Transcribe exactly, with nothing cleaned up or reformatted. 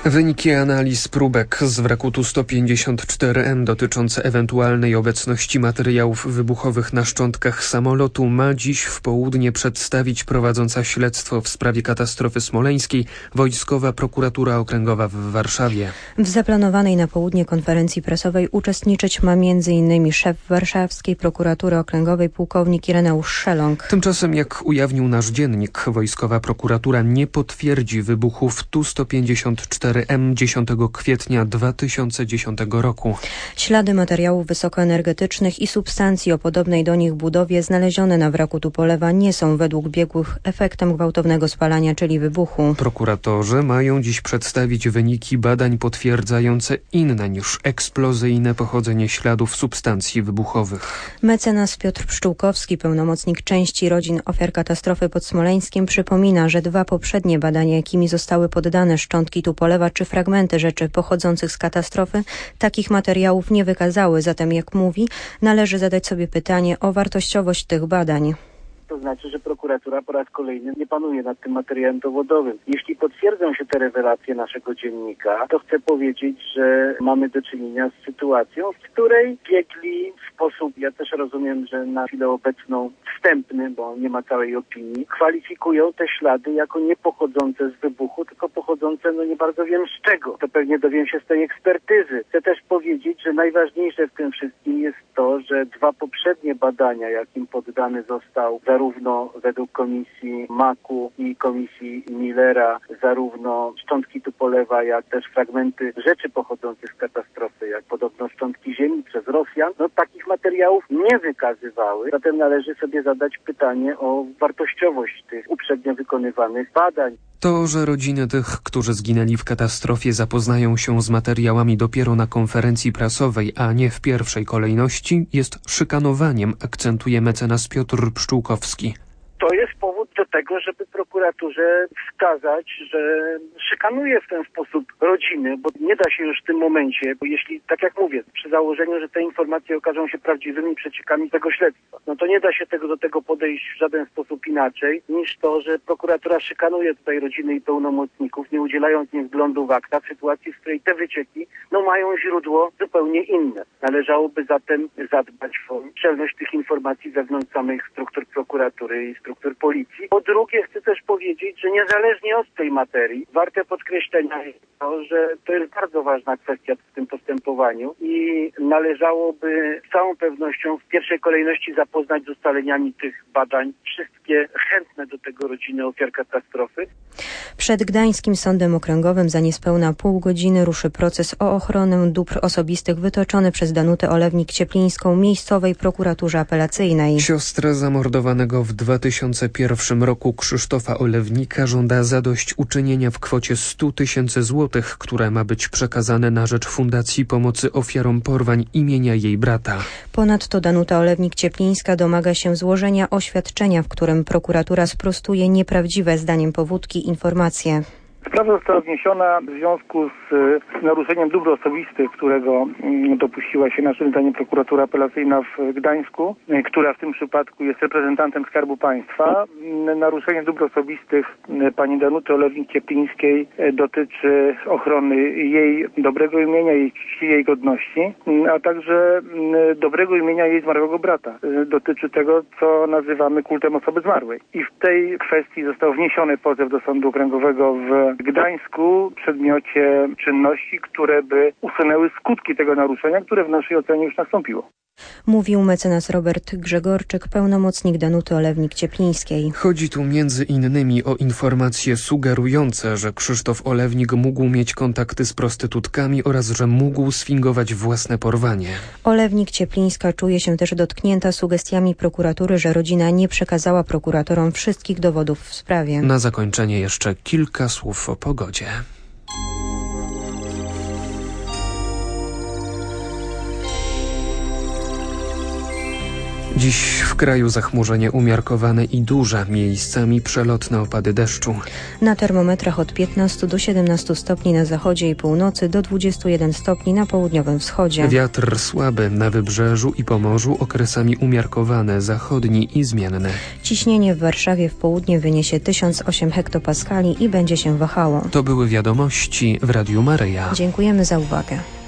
Wyniki analiz próbek z wraku Tu sto pięćdziesiąt cztery M dotyczące ewentualnej obecności materiałów wybuchowych na szczątkach samolotu ma dziś w południe przedstawić prowadząca śledztwo w sprawie katastrofy smoleńskiej Wojskowa Prokuratura Okręgowa w Warszawie. W zaplanowanej na południe konferencji prasowej uczestniczyć ma między innymi szef Warszawskiej Prokuratury Okręgowej pułkownik Ireneusz Szeląg. Tymczasem, jak ujawnił nasz dziennik, Wojskowa Prokuratura nie potwierdzi wybuchów Tu sto pięćdziesiąt cztery M dziesiątego kwietnia dwa tysiące dziesiątego roku. Ślady materiałów wysokoenergetycznych i substancji o podobnej do nich budowie znalezione na wraku Tupolewa nie są według biegłych efektem gwałtownego spalania, czyli wybuchu. Prokuratorzy mają dziś przedstawić wyniki badań potwierdzające inne niż eksplozyjne pochodzenie śladów substancji wybuchowych. Mecenas Piotr Pszczółkowski, pełnomocnik części rodzin ofiar katastrofy pod Smoleńskiem, przypomina, że dwa poprzednie badania, jakimi zostały poddane szczątki Tupolewa czy fragmenty rzeczy pochodzących z katastrofy, takich materiałów nie wykazały. Zatem, jak mówi, należy zadać sobie pytanie o wartościowość tych badań. To znaczy, że prokuratura po raz kolejny nie panuje nad tym materiałem dowodowym. Jeśli potwierdzą się te rewelacje naszego dziennika, to chcę powiedzieć, że mamy do czynienia z sytuacją, w której biegli w sposób, ja też rozumiem, że na chwilę obecną wstępny, bo nie ma całej opinii, kwalifikują te ślady jako nie pochodzące z wybuchu, tylko pochodzące, no nie bardzo wiem z czego. To pewnie dowiem się z tej ekspertyzy. Chcę też powiedzieć, że najważniejsze w tym wszystkim jest to, że dwa poprzednie badania, jakim poddany został zarówno według komisji Maku i komisji Millera, zarówno szczątki Tupolewa, jak też fragmenty rzeczy pochodzących z katastrofy, jak podobno szczątki ziemi przez Rosjan, no takich materiałów nie wykazywały. Zatem należy sobie zadać pytanie o wartościowość tych uprzednio wykonywanych badań. To, że rodziny tych, którzy zginęli w katastrofie, zapoznają się z materiałami dopiero na konferencji prasowej, a nie w pierwszej kolejności, jest szykanowaniem, akcentuje mecenas Piotr Pszczółkowski. To jest powód do tego, żeby prokuraturze wskazać, że szykanuje w ten sposób rodziny, bo nie da się już w tym momencie, bo jeśli, tak jak mówię, przy założeniu, że te informacje okażą się prawdziwymi przeciekami tego śledztwa, no to nie da się tego do tego podejść w żaden sposób inaczej, niż to, że prokuratura szykanuje tutaj rodziny i pełnomocników, nie udzielając im wglądu w akta, w sytuacji, w której te wycieki, no mają źródło zupełnie inne. Należałoby zatem zadbać o szczelność tych informacji wewnątrz samych struktur prokuratury i struktur policji. Po drugie, chcę też powiedzieć, że niezależnie od tej materii, warte podkreślenia jest to, że to jest bardzo ważna kwestia w tym postępowaniu i należałoby z całą pewnością w pierwszej kolejności zapoznać z ustaleniami tych badań wszystkie chętne do tego rodziny ofiar katastrofy. Przed Gdańskim Sądem Okręgowym za niespełna pół godziny ruszy proces o ochronę dóbr osobistych wytoczony przez Danutę Olewnik-Cieplińską miejscowej prokuraturze apelacyjnej. Siostra zamordowanego w dwa tysiące pierwszym roku Krzysztofa Olewnika żąda zadośćuczynienia w kwocie sto tysięcy złotych, które ma być przekazane na rzecz Fundacji Pomocy Ofiarom Porwań imienia jej brata. Ponadto Danuta Olewnik-Cieplińska domaga się złożenia oświadczenia, w którym prokuratura sprostuje nieprawdziwe zdaniem powódki informacje. Sprawa została wniesiona w związku z naruszeniem dóbr osobistych, którego dopuściła się naszym zdaniem prokuratura apelacyjna w Gdańsku, która w tym przypadku jest reprezentantem Skarbu Państwa. Naruszenie dóbr osobistych pani Danuty Olewnik-Cieplińskiej dotyczy ochrony jej dobrego imienia, jej czci, jej godności, a także dobrego imienia jej zmarłego brata. Dotyczy tego, co nazywamy kultem osoby zmarłej. I w tej kwestii został wniesiony pozew do Sądu Okręgowego w Gdańsku w przedmiocie czynności, które by usunęły skutki tego naruszenia, które w naszej ocenie już nastąpiło. Mówił mecenas Robert Grzegorczyk, pełnomocnik Danuty Olewnik-Cieplińskiej. Chodzi tu między innymi o informacje sugerujące, że Krzysztof Olewnik mógł mieć kontakty z prostytutkami oraz że mógł sfingować własne porwanie. Olewnik-Cieplińska czuje się też dotknięta sugestiami prokuratury, że rodzina nie przekazała prokuratorom wszystkich dowodów w sprawie. Na zakończenie jeszcze kilka słów o pogodzie. Dziś w kraju zachmurzenie umiarkowane i duże, miejscami przelotne opady deszczu. Na termometrach od piętnastu do siedemnastu stopni na zachodzie i północy, do dwudziestu jeden stopni na południowym wschodzie. Wiatr słaby na wybrzeżu i Pomorzu, okresami umiarkowane, zachodni i zmienne. Ciśnienie w Warszawie w południe wyniesie tysiąc osiem hektopaskali i będzie się wahało. To były wiadomości w Radiu Maryja. Dziękujemy za uwagę.